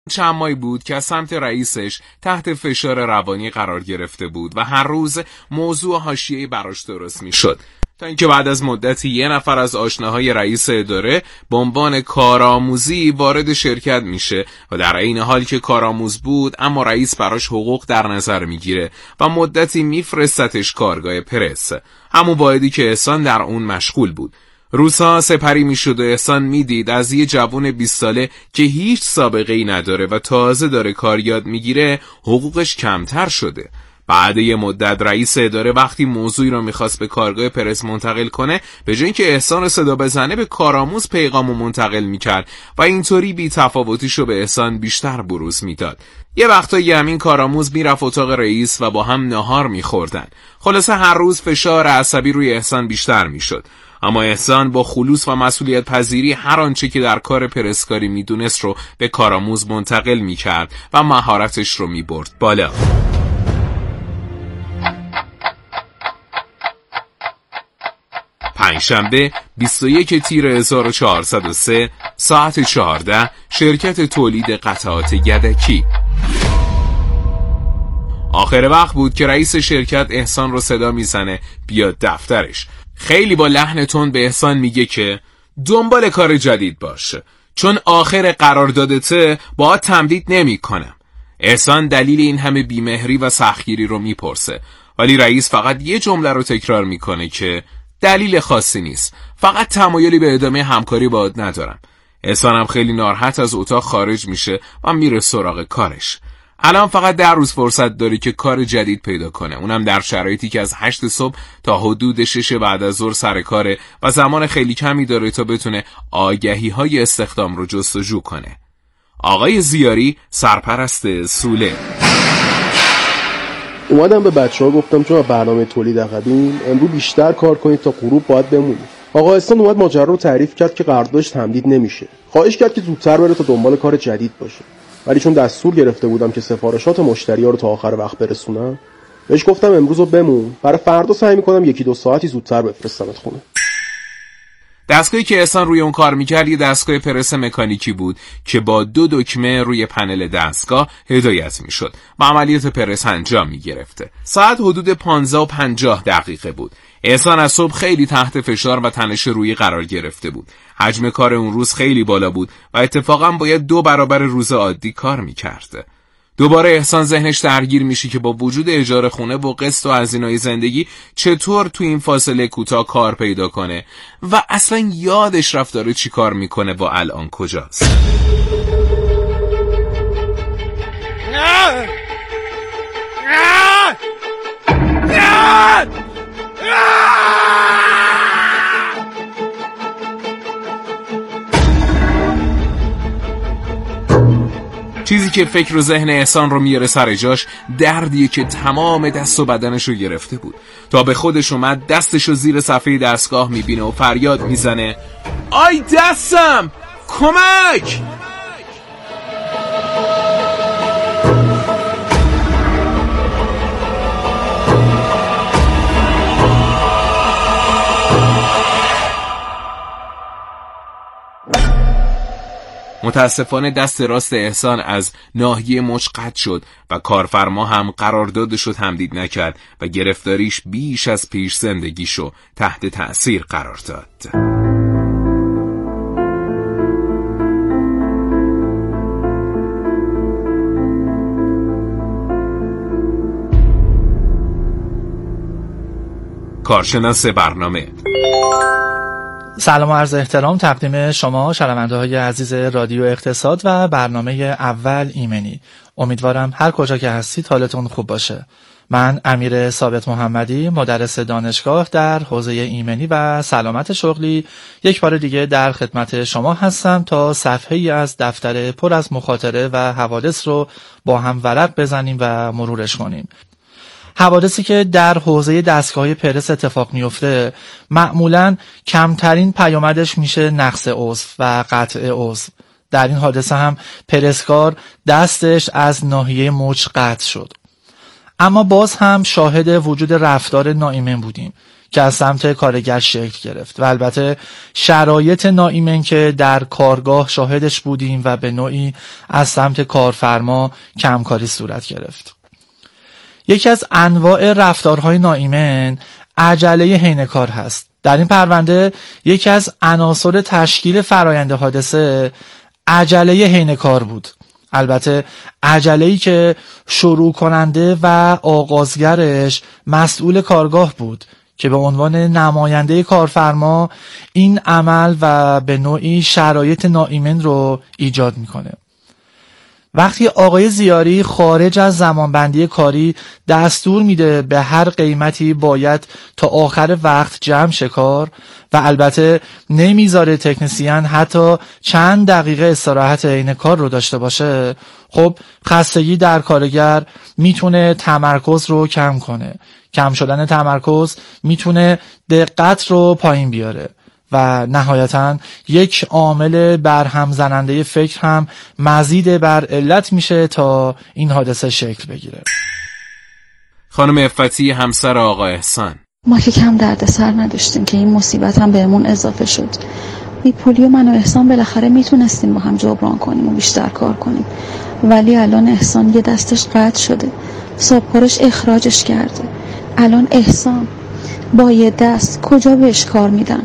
چند ماهی بود که از سمت رئیسش تحت فشار روانی قرار گرفته بود و هر روز موضوع حاشیه‌ای براش درست میشد، تا اینکه بعد از مدتی یه نفر از آشناهای رئیس اداره به عنوان کارآموزی وارد شرکت میشه و در این حال که کارآموز بود اما رئیس براش حقوق در نظر میگیره و مدتی میفرستتش کارگاه پرس، همون واحدی که احسان در اون مشغول بود. روزها سپری میشد و احسان میدید از یه جوون 20 ساله که هیچ سابقه‌ای نداره و تازه داره کار یاد میگیره حقوقش کمتر شده. بعد یه مدت رئیس اداره وقتی موضوعی رو میخواست به کارگاه پرس منتقل کنه، به جای اینکه احسان رو صدا بزنه به کارآموز پیغامو منتقل میکرد و اینطوری بی تفاوتیشو به احسان بیشتر بروز میداد. یه وقتایی همین کارآموز میرفت اتاق رئیس و با هم نهار میخوردن. خلاصه هر روز فشار عصبی روی احسان بیشتر میشد، اما احسان با خلوص و مسئولیت پذیری هر آنچه که در کار پرسکاری میدونست رو به کارآموز منتقل میکرد و مهارتش رو میبرد بالا. پنجشنبه 21 تیر 1403 ساعت 14 شرکت تولید قطعات یدکی. آخر وقت بود که رئیس شرکت احسان رو صدا میزنه بیاد دفترش. خیلی با لحن تند به احسان میگه که دنبال کار جدید باشه، چون آخر قراردادته با تمدید نمی کنم. احسان دلیل این همه بیمهری و سختگیری رو میپرسه، ولی رئیس فقط یه جمله رو تکرار میکنه که دلیل خاصی نیست، فقط تمایلی به ادامه همکاری باهات ندارم. احسان هم خیلی ناراحت از اتاق خارج میشه و میره سراغ کارش. الان فقط 10 روز فرصت داری که کار جدید پیدا کنه، اونم در شرایطی که از 8 صبح تا حدود 6 بعد از ظهر سر کاره و زمان خیلی کمی داره تا بتونه آگهی‌های استخدام رو جستجو کنه. آقای زیاری سرپرست سوله. اومدم به بچه‌ها گفتم چون برنامه تولید عقبیم امروز بیشتر کار کنید تا غروب باید بمونید. آقا احسان اومد ماجرا رو تعریف کرد که قراردادش تمدید نمیشه. خواهش کرد که زودتر بره تا دنبال کار جدید باشه. ولی چون دستور گرفته بودم که سفارشات مشتری‌ها رو تا آخر وقت برسونم، بهش گفتم امروز رو بمون، برای فردا سعی می‌کنم 1-2 ساعتی زودتر بفرستمت خونه. دستگاهی که احسان روی اون کار میکرد یه دستگاه پرس مکانیکی بود که با 2 دکمه روی پنل دستگاه هدایت میشد و عملیات پرس انجام میگرفته. ساعت حدود 15:50 بود. احسان از صبح خیلی تحت فشار و تنش رویی قرار گرفته بود. حجم کار اون روز خیلی بالا بود و اتفاقا باید 2 برابر روز عادی کار میکرد. دوباره احسان ذهنش درگیر میشه که با وجود اجاره خونه و قسط و هزینه‌های زندگی چطور تو این فاصله کوتاه کار پیدا کنه و اصلا یادش رفت داره چی کار میکنه و الان کجاست. چیزی که فکر و ذهن احسان رو میاره سر جاش دردیه که تمام دست و بدنش رو گرفته بود. تا به خودش اومد دستش رو زیر صفحه دستگاه میبینه و فریاد میزنه آی دستم کمک! متاسفانه دست راست احسان از ناحیه مچ قطع شد و کارفرما هم قراردادش رو تمدید نکرد و گرفتاریش بیش از پیش زندگیشو تحت تأثیر قرار داد. کارشناس برنامه. سلام و عرض احترام تقدیم شما شنونده های عزیز رادیو اقتصاد و برنامه اول ایمنی. امیدوارم هر کجا که هستید حالتون خوب باشه. من امیر ثابت محمدی، مدرس دانشگاه در حوزه ایمنی و سلامت شغلی، یک بار دیگه در خدمت شما هستم تا صفحه‌ای از دفتر پر از مخاطره و حوادث رو با هم ورق بزنیم و مرورش کنیم. حوادثی که در حوزه دستگاه پرس اتفاق میفته معمولاً کمترین پیامدش میشه نقص عضو و قطع عضو. در این حادثه هم پرسکار دستش از ناحیه مچ قطع شد. اما باز هم شاهد وجود رفتار ناایمن بودیم که از سمت کارگر شکل گرفت و البته شرایط ناایمن که در کارگاه شاهدش بودیم و به نوعی از سمت کارفرما کمکاری صورت گرفت. یکی از انواع رفتارهای ناایمن عجله حین کار هست. در این پرونده یکی از عناصر تشکیل فرآیند حادثه عجله حین کار بود. البته عجله‌ای که شروع کننده و آغازگرش مسئول کارگاه بود که به عنوان نماینده کارفرما این عمل و به نوعی شرایط ناایمن رو ایجاد میکنه. وقتی آقای زیاری خارج از زمانبندی کاری دستور میده به هر قیمتی باید تا آخر وقت جمع شه کار و البته نمیذاره تکنسین حتی چند دقیقه استراحت عین کار رو داشته باشه، خب خستگی در کارگر میتونه تمرکز رو کم کنه. کم شدن تمرکز میتونه دقت رو پایین بیاره و نهایتاً یک عامل برهم زننده فکر هم مزید بر علت میشه تا این حادثه شکل بگیره. خانم افتی همسر آقا احسان: ما که کم دردسر نداشتیم که این مصیبت هم بهمون اضافه شد. بی پولی و من و احسان بالاخره میتونستیم با هم جبران کنیم و بیشتر کار کنیم، ولی الان احسان یه دستش قطع شده، صاحبکارش اخراجش کرده. الان احسان با یه دست کجا بهش کار میدن؟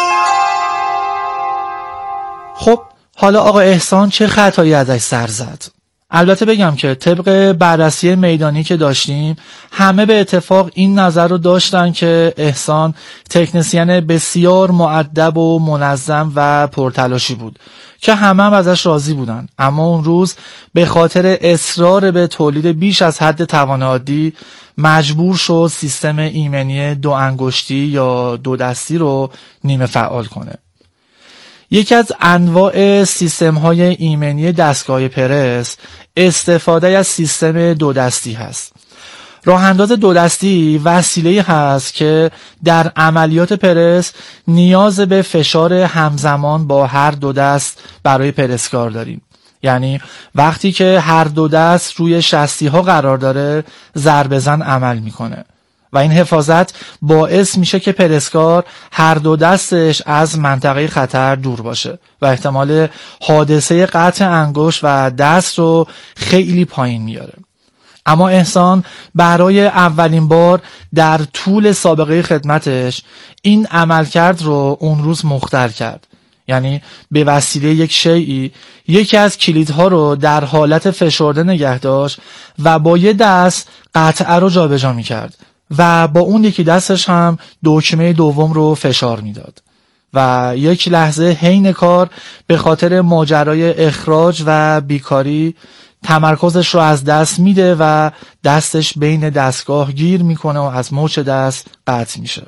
خب حالا آقا احسان چه خطایی ازش سر زد؟ البته بگم که طبق بررسی میدانی که داشتیم همه به اتفاق این نظر رو داشتن که احسان تکنسین بسیار مؤدب و منظم و پرتلاشی بود که همه هم ازش راضی بودن، اما اون روز به خاطر اصرار به تولید بیش از حد توان عادی مجبور شد سیستم ایمنی 2 انگشتی یا 2 دستی رو نیمه فعال کنه. یکی از انواع سیستم‌های ایمنی دستگاه پرس استفاده از سیستم 2 دستی هست. راه انداز 2 دستی وسیله‌ای هست که در عملیات پرس نیاز به فشار همزمان با هر 2 دست برای پرسکار داریم. یعنی وقتی که هر 2 دست روی شستی ها قرار داره ضربه زن عمل میکنه و این حفاظت باعث میشه که پرسکار هر 2 دستش از منطقه خطر دور باشه و احتمال حادثه قطع انگشت و دست رو خیلی پایین میاره. اما احسان برای اولین بار در طول سابقه خدمتش این عملکرد رو اون روز مختل کرد. یعنی به وسیله یک شیئی یکی از کلیدها رو در حالت فشرده نگه داشت و با یه دست قطعه رو جابجا می‌کرد و با اون یکی دستش هم دکمه دوم رو فشار میداد و یک لحظه حین کار به خاطر ماجرای اخراج و بیکاری تمرکزش رو از دست میده و دستش بین دستگاه گیر میکنه و از مچ دست قطع میشه.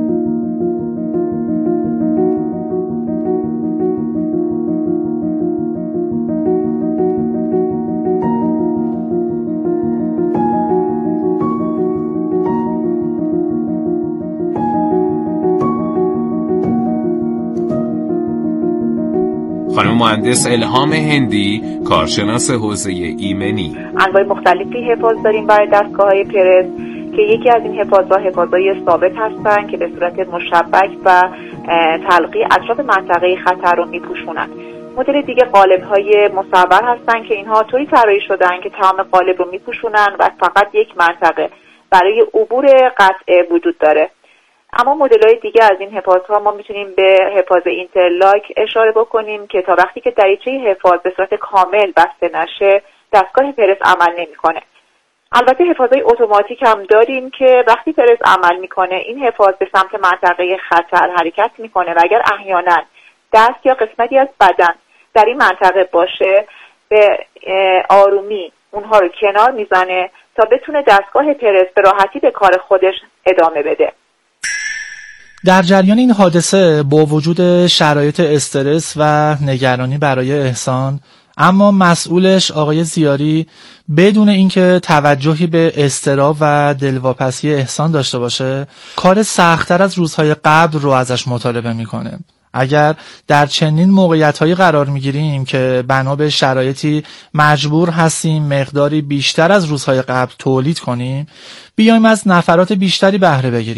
خانم مهندس الهام هندی، کارشناس حوزه ایمنی: انواع مختلفی حفاظ داریم برای دستگاه‌های پرس که یکی از این حفاظهای ثابت هستن که به صورت مشبک و تلقی اطراف منطقه خطر رو میپوشونن. مدل دیگه قالب‌های مصور هستن که اینها طوری طراحی شدن که تمام قالب رو میپوشونن و فقط یک منطقه برای عبور قطعه وجود داره. اما مدل‌های دیگه از این حفاظها ما میتونیم به حفاظ اینترلاک اشاره بکنیم که تا وقتی که دریچه حفاظ به صورت کامل بسته نشه دستگاه پرس عمل نمیکنه. البته حفاظهای اتوماتیک هم داریم که وقتی پرس عمل میکنه این حفاظ به سمت منطقه خطر حرکت میکنه و اگر احیانا دست یا قسمتی از بدن در این منطقه باشه به آرومی اونها رو کنار میزنه تا بتونه دستگاه پرس به راحتی به کار خودش ادامه بده. در جریان این حادثه با وجود شرایط استرس و نگرانی برای احسان، اما مسئولش آقای زیاری بدون اینکه توجهی به اضطراب و دلواپسی احسان داشته باشه کار سخت‌تر از روزهای قبل رو ازش مطالبه میکنه. اگر در چنین موقعیت‌هایی قرار میگیریم که بنا به شرایطی مجبور هستیم مقداری بیشتر از روزهای قبل تولید کنیم، بیایم از نفرات بیشتری بهره بگیریم.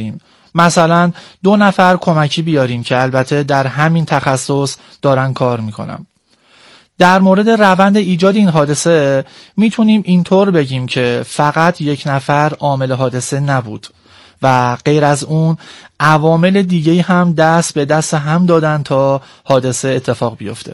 مثلا 2 نفر کمکی بیاریم که البته در همین تخصص دارن کار میکنن. در مورد روند ایجاد این حادثه میتونیم اینطور بگیم که فقط 1 نفر عامل حادثه نبود و غیر از اون عوامل دیگه هم دست به دست هم دادن تا حادثه اتفاق بیفته.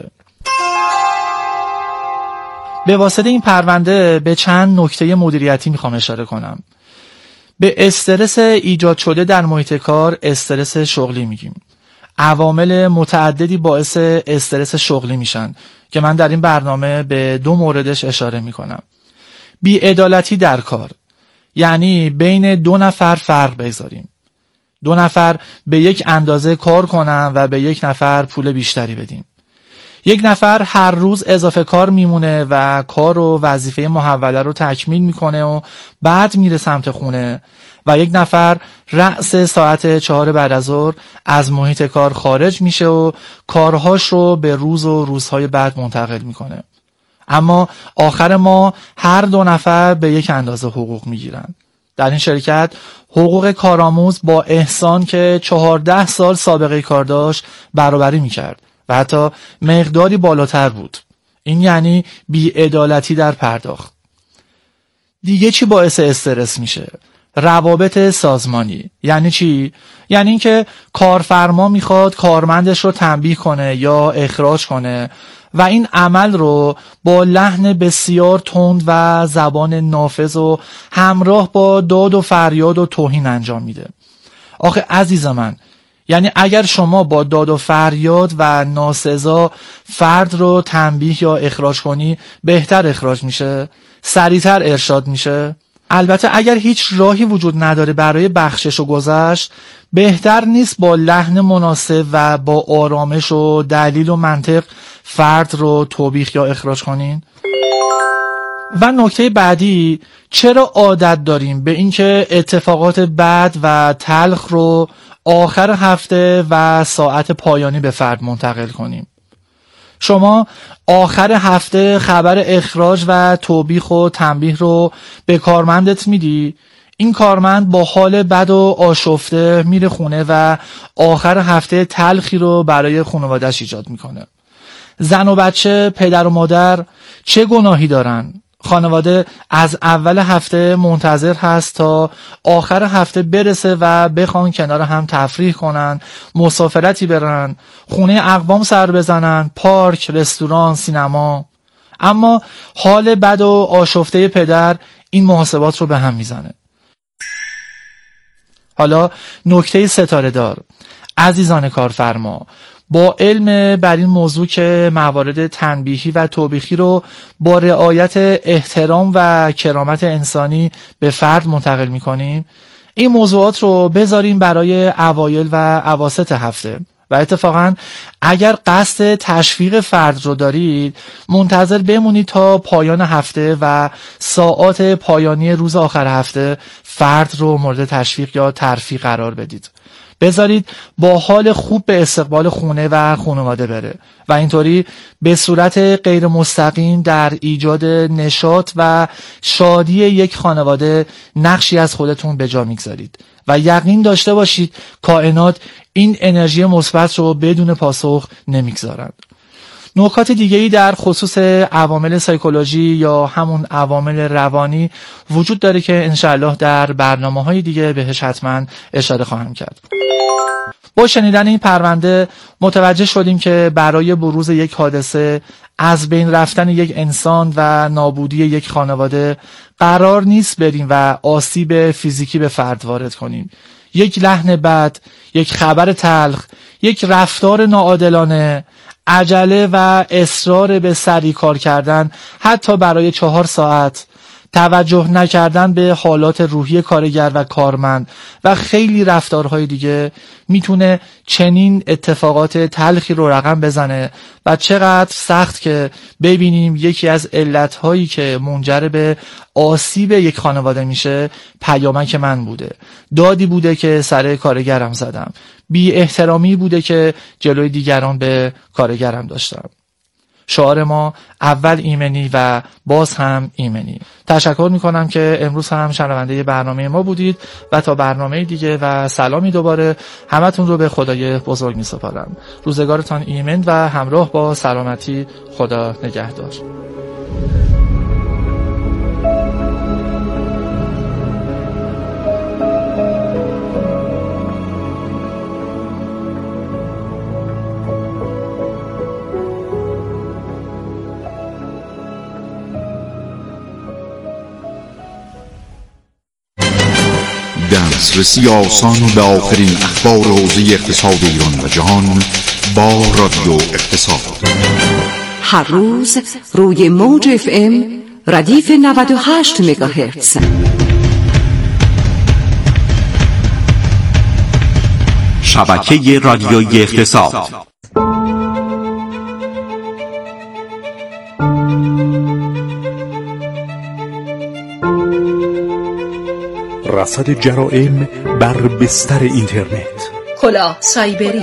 به واسطه این پرونده به چند نکته مدیریتی میخوام اشاره کنم. به استرس ایجاد شده در محیط کار استرس شغلی میگیم. عوامل متعددی باعث استرس شغلی میشن که من در این برنامه به 2 موردش اشاره میکنم. بی‌عدالتی در کار، یعنی بین 2 نفر فرق بگذاریم. 2 نفر به یک اندازه کار کنن و به 1 نفر پول بیشتری بدیم. 1 نفر هر روز اضافه کار میمونه و کار و وظیفه محوله رو تکمیل میکنه و بعد میره سمت خونه و 1 نفر رأس ساعت 4 بعد از ظهر از محیط کار خارج میشه و کارهاش رو به روز و روزهای بعد منتقل میکنه. اما آخر ما هر 2 نفر به 1 اندازه حقوق میگیرن. در این شرکت حقوق کارآموز با احسان که 14 سال سابقه کار داشت برابری میکرد و حتی مقداری بالاتر بود. این یعنی بی‌عدالتی در پرداخت. دیگه چی باعث استرس میشه؟ روابط سازمانی. یعنی چی؟ یعنی اینکه کارفرما میخواد کارمندش رو تنبیه کنه یا اخراج کنه و این عمل رو با لحن بسیار تند و زبان نافذ و همراه با داد و فریاد و توهین انجام میده. آخه عزیز من، یعنی اگر شما با داد و فریاد و ناسزا فرد رو تنبیه یا اخراج کنی، بهتر اخراج میشه، سریعتر ارشاد میشه. البته اگر هیچ راهی وجود نداره برای بخشش و گذشت، بهتر نیست با لحن مناسب و با آرامش و دلیل و منطق فرد رو توبیخ یا اخراج کنین؟ و نکته بعدی، چرا عادت داریم به اینکه اتفاقات بد و تلخ رو آخر هفته و ساعت پایانی به فرد منتقل کنیم؟ شما آخر هفته خبر اخراج و توبیخ و تنبیه رو به کارمندت میدی، این کارمند با حال بد و آشفته میره خونه و آخر هفته تلخی رو برای خانواده‌اش ایجاد میکنه. زن و بچه، پدر و مادر چه گناهی دارن؟ خانواده از اول هفته منتظر هست تا آخر هفته برسه و بخوان کنار هم تفریح کنن، مسافرتی برن، خونه اقوام سر بزنن، پارک، رستوران، سینما. اما حال بد و آشفته پدر این محاسبات رو به هم میزنه. حالا نکته ستاره دار، عزیزان کارفرما، با علم بر این موضوع که موارد تنبیهی و توبیخی رو با رعایت احترام و کرامت انسانی به فرد منتقل می‌کنیم، این موضوعات رو بذاریم برای اوایل و اواسط هفته و اتفاقا اگر قصد تشویق فرد رو دارید، منتظر بمونید تا پایان هفته و ساعات پایانی روز آخر هفته فرد رو مورد تشویق یا ترفیع قرار بدید. بذارید با حال خوب به استقبال خونه و خانواده بره و اینطوری به صورت غیر مستقیم در ایجاد نشاط و شادی یک خانواده نقشی از خودتون به جا میگذارید و یقین داشته باشید کائنات این انرژی مثبت رو بدون پاسخ نمیگذارند. نکات دیگه‌ای در خصوص عوامل سایکولوژی یا همون عوامل روانی وجود داره که انشاءالله در برنامه‌های دیگه بهش حتما اشاره خواهم کرد. با شنیدن این پرونده متوجه شدیم که برای بروز یک حادثه، از بین رفتن یک انسان و نابودی یک خانواده قرار نیست بریم و آسیب فیزیکی به فرد وارد کنیم. یک لحن بد، یک خبر تلخ، یک رفتار ناعادلانه، عجله و اصرار به سریع کار کردن حتی برای 4 ساعت، توجه نکردن به حالات روحی کارگر و کارمند و خیلی رفتارهای دیگه میتونه چنین اتفاقات تلخی رو رقم بزنه و چقدر سخت که ببینیم یکی از علتهایی که منجر به آسیب یک خانواده میشه پیامک من بوده، دادی بوده که سر کارگرم زدم، بی احترامی بوده که جلوی دیگران به کارگرم داشتم. شعار ما اول ایمنی و باز هم ایمنی. تشکر میکنم که امروز هم شنونده برنامه ما بودید و تا برنامه دیگه و سلامی دوباره همتون رو به خدای بزرگ میسپارم. روزگارتان ایمن و همراه با سلامتی. خدا نگهدار. دسترسی آسان و به آخرین اخبار حوزه اقتصاد ایران و جهان با رادیو اقتصاد. هر روز روی موج FM ردیف 98 مگاهرتز. شبکه رادیویی اقتصاد. رصد جرائم بر بستر اینترنت. کلاه سایبری.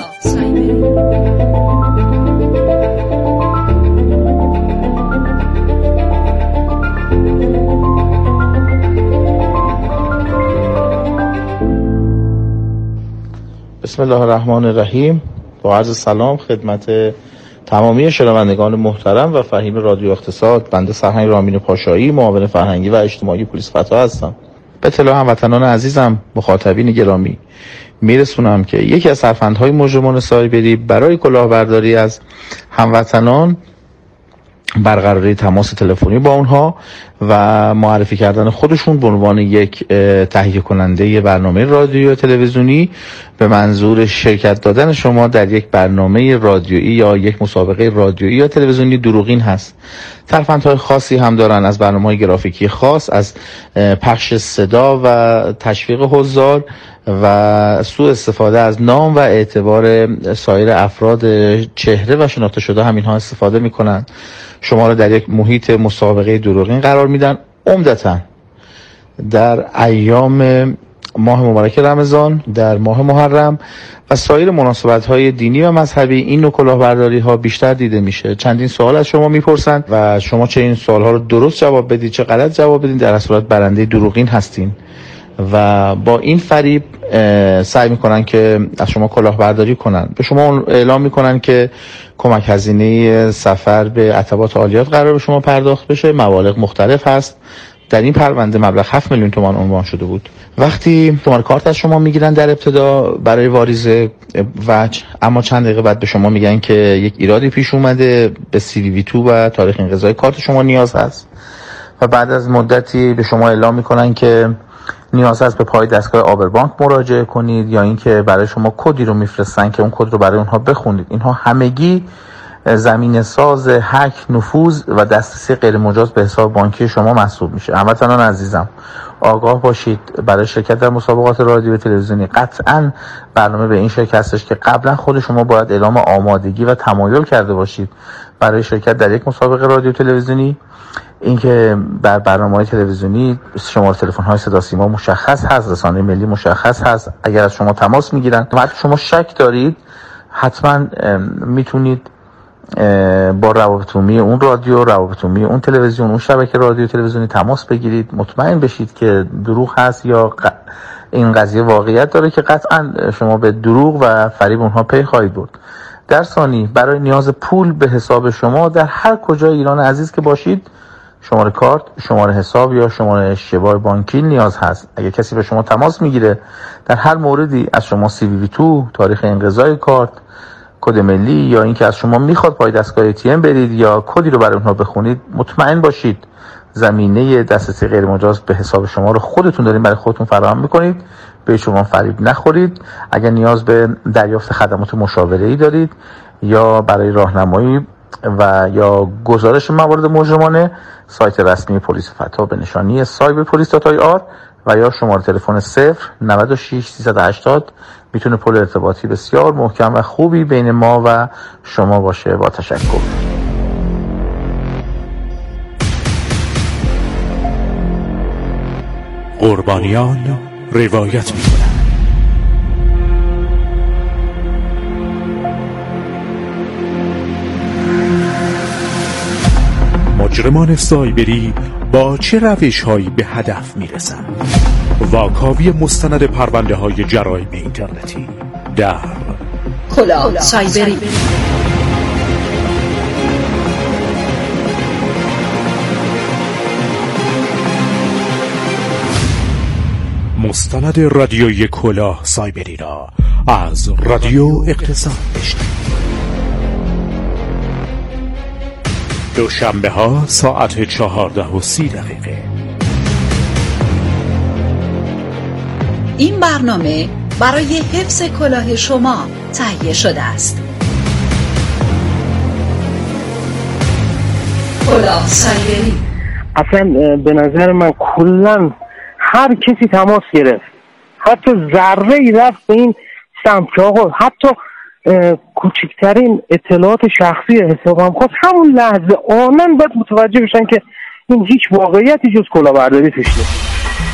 بسم الله الرحمن الرحیم. با عرض سلام خدمت تمامی شنوندگان محترم و فهیم رادیو اقتصاد. بنده سرهنگ رامین پاشایی، معاون فرهنگی و اجتماعی پلیس فتا هستم. به اطلاع هموطنان عزیزم، مخاطبین گرامی میرسونم که یکی از سرفندهای مجرمان سایبری برای کلاهبرداری از هموطنان برقراری تماس تلفنی با اونها و معرفی کردن خودشون به عنوان یک تهیه کننده برنامه رادیو و تلویزیونی به منظور شرکت دادن شما در یک برنامه رادیویی یا یک مسابقه رادیویی یا تلویزیونی دروغین هست. ترفندهای خاصی هم دارن، از برنامه‌های گرافیکی خاص، از پخش صدا و تشویق حضار و سوء استفاده از نام و اعتبار سایر افراد چهره و شناخته شده هم اینها استفاده میکنن. شما رو در یک محیط مسابقه دروغین قرار میدن، عمدتاً در ایام ماه مبارک رمضان، در ماه محرم و سایر مناسبت‌های دینی و مذهبی. این نوع کلاهبرداری‌ها بیشتر دیده میشه. چندین سوال از شما میپرسن و شما چه این سوال‌ها رو درست جواب بدید چه غلط جواب بدید، در اصل صورت برنده دروغین هستین و با این فریب سعی میکنن که از شما کلاهبرداری کنن. به شما اعلام میکنن که کمک هزینه سفر به عتبات عالیات قرار به شما پرداخت بشه، مبالغ مختلف هست. در این پرونده مبلغ 7 میلیون تومان عنوان شده بود. وقتی شماره کارت از شما میگیرن در ابتدا برای واریز وجه، اما چند دقیقه بعد به شما میگن که یک ایرادی پیش اومده، به CVV2 و تاریخ انقضای کارت شما نیاز هست و بعد از مدتی به شما اعلام میکنن که نیاز هست به پای دستگاه آبربانک مراجعه کنید یا اینکه برای شما کدی رو میفرستن که اون کد رو برای اونها بخونید. اینها همگی زمینه ساز هک، نفوذ و دسترسی غیر مجاز به حساب بانکی شما محسوب میشه. هموطنان عزیزم آگاه باشید، برای شرکت در مسابقات رادیو و تلویزیونی قطعاً برنامه به این شکل هستش که قبلا خود شما باید اعلام آمادگی و تمایل کرده باشید برای شرکت در یک مسابقه رادیو و تلویزیونی. اینکه بر برنامه‌های تلویزیونی شماره تلفن‌های صدا سیما مشخص هست، رسانه ملی مشخص هست. اگر از شما تماس میگیرن و شما شک دارید، حتما میتونید با روابط عمومی اون رادیو، روابط عمومی اون تلویزیون، اون شبکه رادیو تلویزیونی تماس بگیرید. مطمئن بشید که دروغ هست یا این قضیه واقعیت داره که قطعا شما به دروغ و فریب اونها پی خواهید برد. در ثانی برای نیاز پول به حساب شما در هر کجای ایران عزیز که باشید، شماره کارت، شماره حساب یا شماره اشتباه بانکی نیاز هست. اگه کسی به شما تماس میگیره در هر موردی از شما CVV2، تاریخ انقضای کارت، کد ملی یا اینکه از شما میخواد پای دستگاه ATM برید یا کدی رو برای اونها بخونید، مطمئن باشید زمینه دسترسی غیر مجاز به حساب شما رو خودتون دارین برای خودتون فراهم میکنید. به شما فریب نخورید. اگر نیاز به دریافت خدمات مشاوره‌ای دارید یا برای راهنمایی و یا گزارش موارد مجرمانه، سایت رسمی پلیس فتا به نشانی cyberpolice.ir و یا شماره تلفن 096 380 میتونه پل ارتباطی بسیار محکم و خوبی بین ما و شما باشه. با تشکر. قربانیان روایت می‌کنند. مجرمان سایبری با چه روش‌هایی به هدف می‌رسند؟ واکاوی مستند پرونده‌های جرایم اینترنتی در کلاه سایبری. مستند رادیویی کلاه سایبری را از رادیو اقتصاد بشنوید. دوشنبه ها ساعت 14:30. این برنامه برای حفظ کلاه شما تهیه شده است. کلاه سایبری. اصلا به نظر من کلن هر کسی تماس گرفت، حتی ذره ای رفت به این سمت که آقا حتی کوچکترین اطلاعات شخصی حسابم خواست، همون لحظه آنن باید متوجه بشن که این هیچ واقعیتی جز کلاهبرداری توش نیست.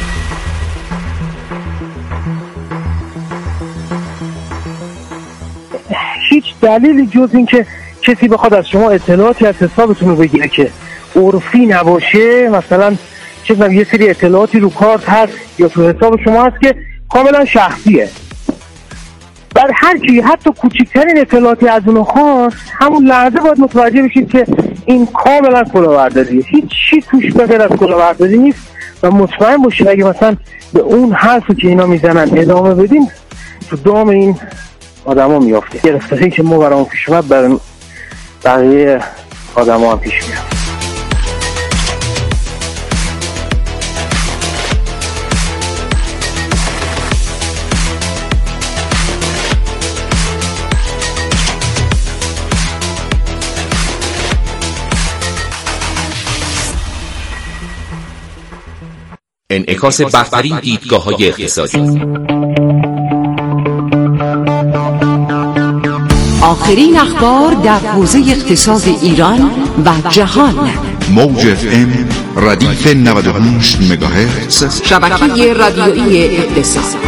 هیچ دلیلی جز این که کسی بخواد از شما اطلاعاتی از حسابتون رو بگیره که عرفی نباشه، مثلا یه سری اطلاعاتی رو کارت هست یا تو حساب شما هست که کاملا شخصیه، بعد هر کی حتی کوچکترین اطلاعاتی از اونو خواست، همون لحظه باید متوجه بشید که این کاملا کلاهبرداریه، هیچ چی توش بغیر از کلاهبرداری نیست. و مطمئن باشید اگه مثلا به اون حرفی که اینا میزنن ادامه بدیم، تو دام این آدما میافته. گرفتاری که ما برامون پیش اومد برای بقیه آدما هم پیش میاد. انعکاس بهترین دیدگاه‌های اقتصادی. آخرین اخبار در حوزه اقتصاد ایران و جهان. موج FM ردیف 98 مگاهرتز، شبکه رادیویی اقتصاد.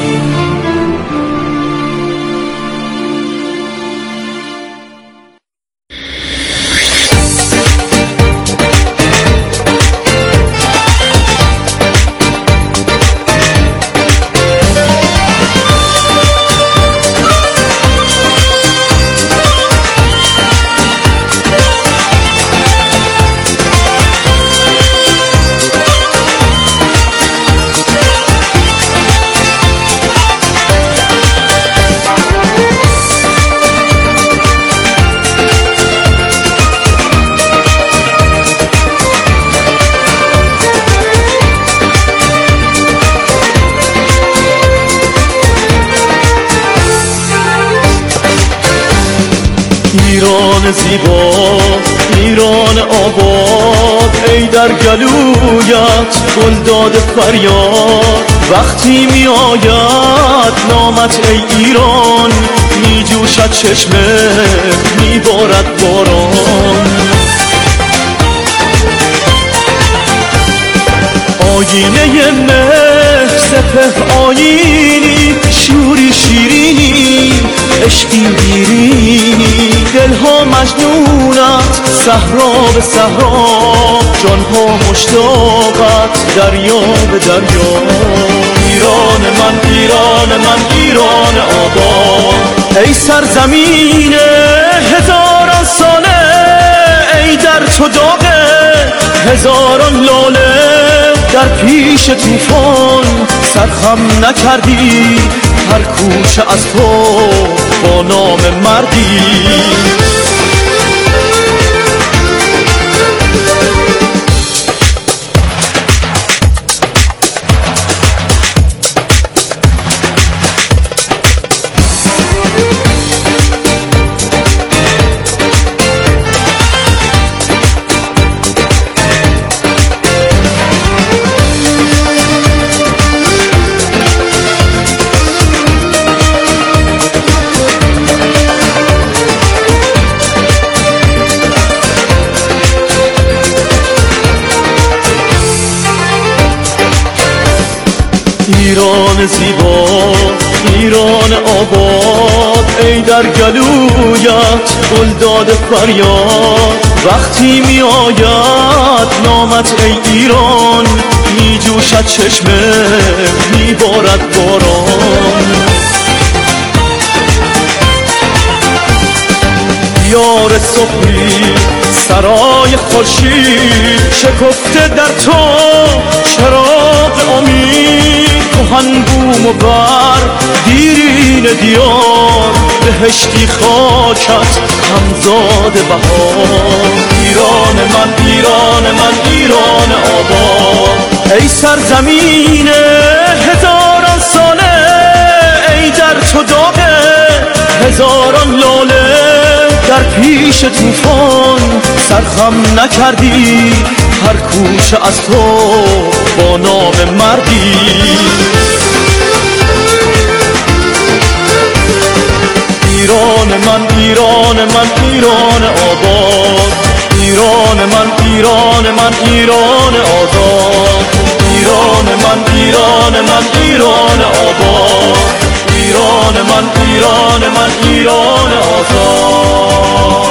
ایران زیبا، ایران آباد، ای در گلویت گل داده فریاد. وقتی می آید نامت ای ایران، می جوشد چشمه، می بارد باران. آینه مهر سپه آیینی، شوری شیرینی، عشقی بیرینی. دلها مجنونت صحرا به صحرا، جانها مشتاقت دریا به دریا. ایران من، ایران من، ایران آباد، ای سرزمین هزاران ساله، ای در تو داغ هزاران لاله. در پیش طوفان سرخم نکردی، هر کوچه از تو با نام مردی. ایران زیبا، ایران آباد، ای در گلویت گل داده فریاد. وقتی می آید نامت ای ایران می جوشد چشمه می بارد باران یار صبحی سرای خورشید شکفته در تو چراغ امید کهن بوم و بر دیرین دیار بهشتی خاکت همزاد بهار ایران من ایران من ایران آباد ای سرزمین هزاران ساله ای در تو داغه هزاران لاله در پیش طوفان سرخم نکردی هر کوچه از تو با نام مردی ایران من ایران من ایران آباد ایران من ایران من ایران آزاد ایران من ایران من ایران آباد ایران من ایران من ایران آزاد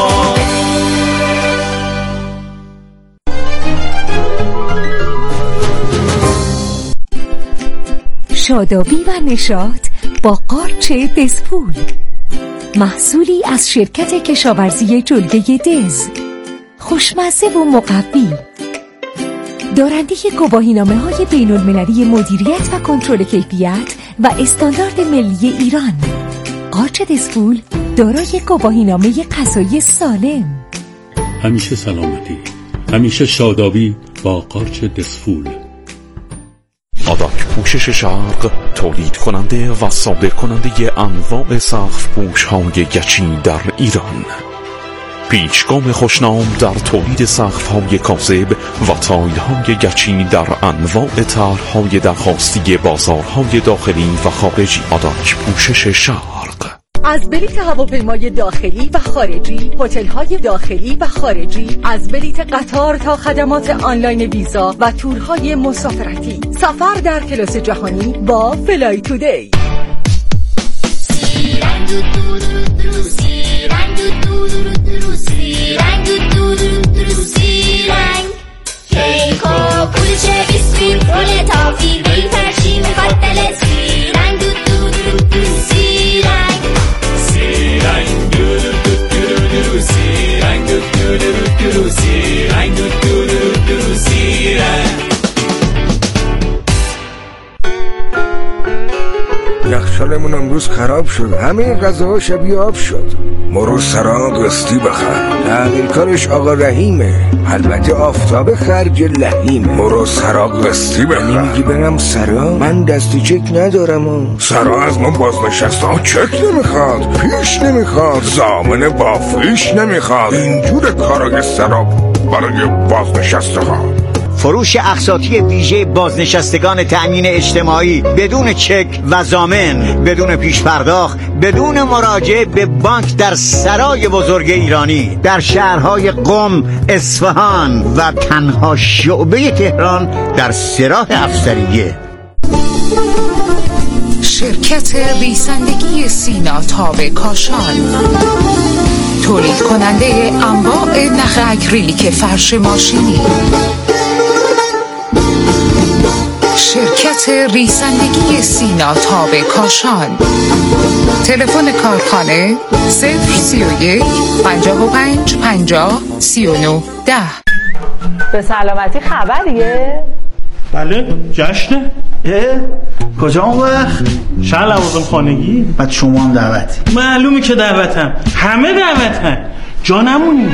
شادابی و نشاط با قارچ دزپول، محصولی از شرکت کشاورزی جلگه دز، خوشمزه و مقوی، دارنده گواهینامه‌های بین‌المللی مدیریت و کنترل کیفیت و استاندارد ملی ایران. قارچ دزپول دارای گواهینامه غذایی سالم. همیشه سلامتی، همیشه شادابی با قارچ دزپول. آداک پوشش شرق تولید کننده و صادر کننده انواع سقف پوش های گچی در ایران. پیشگام خوشنام در تولید سقف های کاذب و تایل های گچی در انواع طرح‌های درخواستی بازارهای داخلی و خارجی. آداک پوشش شرق. از بلیط هواپیمای داخلی و خارجی، هتل‌های داخلی و خارجی، از بلیط قطار تا خدمات آنلاین ویزا و تورهای مسافرتی، سفر در کلاس جهانی با فلای تودی. کیکو کلچه بیسکویت رول تافی بیترشی میخواد دلسی رنگ سی رنگ سی رنگ سی رنگ سی رنگ سی رنگ. یخچالمون امروز خراب شد، همه غذاها شبیه آب شد. مرو سراب رستی بخر، تغییرکارش آقا رحیمه، البته آفتاب خرج لحیمه. مرو سراب رستی بخر. میگی برم سرا؟ من دستی چک ندارم. سرا از ما بازنشسته ها چک نمیخواد، پیش نمیخواد، ضامن بافریش نمیخواد. اینجور کارای سراب برای بازنشسته ها. فروش اقساطی ویژه بازنشستگان تأمین اجتماعی بدون چک و ضامن، بدون پیش پرداخت، بدون مراجعه به بانک در سرای بزرگ ایرانی در شهرهای قم، اصفهان و تنها شعبه تهران در سراح افسریه. شرکت ریسندگی سینا تاب کاشان، تولید کننده انواع نخ اکریلیک فرش ماشینی. شرکت ریسندگی سینا تاب کاشان. تلفن کارخانه 031 55 50 39 10. به سلامتی خبریه؟ بله جشنه. کجا اون وقت؟ شهر لوازم خانگی. بعد شما هم دعوتی؟ معلومه که دعوتم، همه دعوتم، جا نمونی.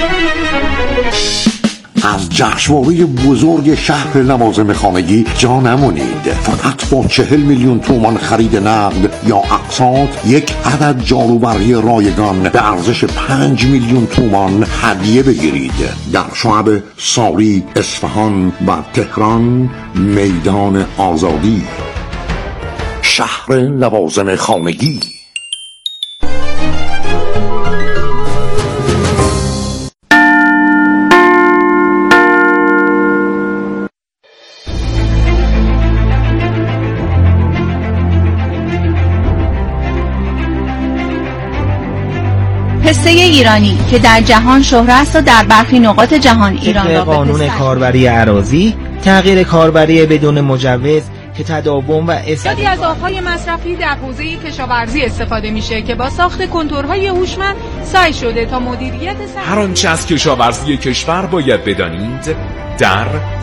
از جشنواره بزرگ شهر لوازم خانگی جا نمونید. فقط با 40 میلیون تومان خرید نقد یا اقساط یک عدد جاروبرقی رایگان به ارزش 5 میلیون تومان هدیه بگیرید. در شعب ساری، اصفهان و تهران میدان آزادی. شهر لوازم خانگی. پسته ایرانی که در جهان شهرت است و در برخی نقاط جهان ایران را قانون کاربری اراضی، تغییر کاربری بدون مجوز که تداوم و استفاده از آب‌های مصرفی در حوزه کشاورزی استفاده میشه که با ساخت کنتورهای هوشمند سعی شده تا مدیریت هر آنچه از کشاورزی کشور باید بدانید در